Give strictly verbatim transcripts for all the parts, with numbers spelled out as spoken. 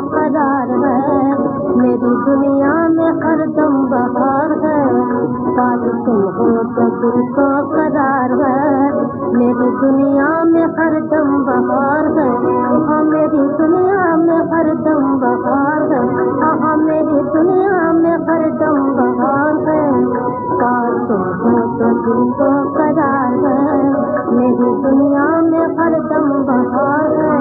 करार है, मेरी दुनिया में हरदम बहार है। पास तुम हो तो दिल को करार है, मेरी दुनिया में हरदम बहार है। हाँ मेरी दुनिया में हरदम बहार है, हाँ मेरी दुनिया में हरदम बहार है। पास तुम हो तो दिल को करार है, मेरी दुनिया में हरदम बहार है।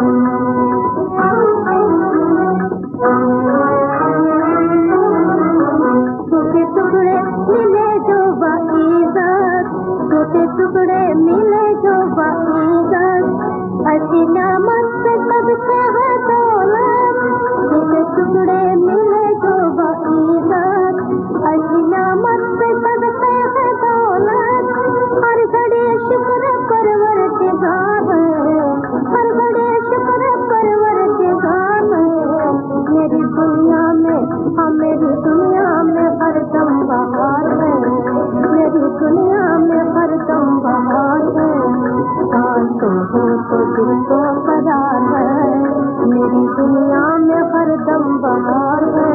टूटे टुकड़े मिले जो बाइज़्ज़त, टूटे टुकड़े मिले जो बाइज़्ज़त, ऐसी नेमत से सबसे है दौलत। टूटे टुकड़े मिले जो बाइज़्ज़त, ऐसी नेमत से सबसे है दौलत। हर घड़ी शुक्र परवरदिगार है, हर घड़ी शुक्र परवरदिगार है। मेरी दुनिया में, हाँ मेरी दुनिया में हरदम बहार है, मेरी दुनिया में हरदम बहार है। पास तुम हो तो दिल को करार है, मेरी दुनिया में हरदम बहार है।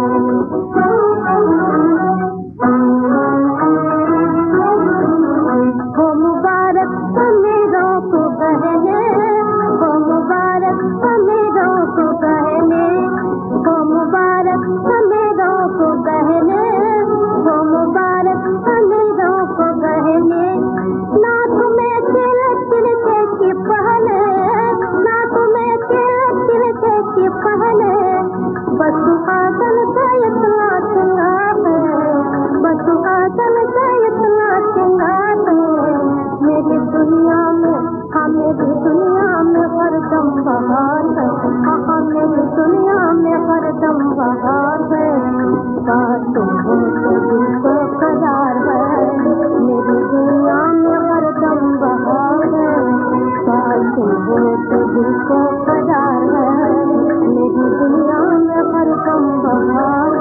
हो मुबारक अमीरों को बहने, हो मुबारक अमीरों को बहने, हो मुबारक अमीरों को बहने, हो मुबारक अमीरों को बहने। नाक में तिल तिलके की पहने, नाक में तिल तिलके की पहने। बसुआदन का इतना सिंगार है, बसुआदन का इतना सिंगार है। मेरी दुनिया में, हाँ मेरी दुनिया में हरदम बहार है, हाँ मेरी दुनिया में हरदम बहार है। पास तुम हो तो दिल को करार है, मेरी दुनिया में हरदम बहार है। पास तुम हो तो दिल को करार है, मेरी दुनिया में हरदम बहार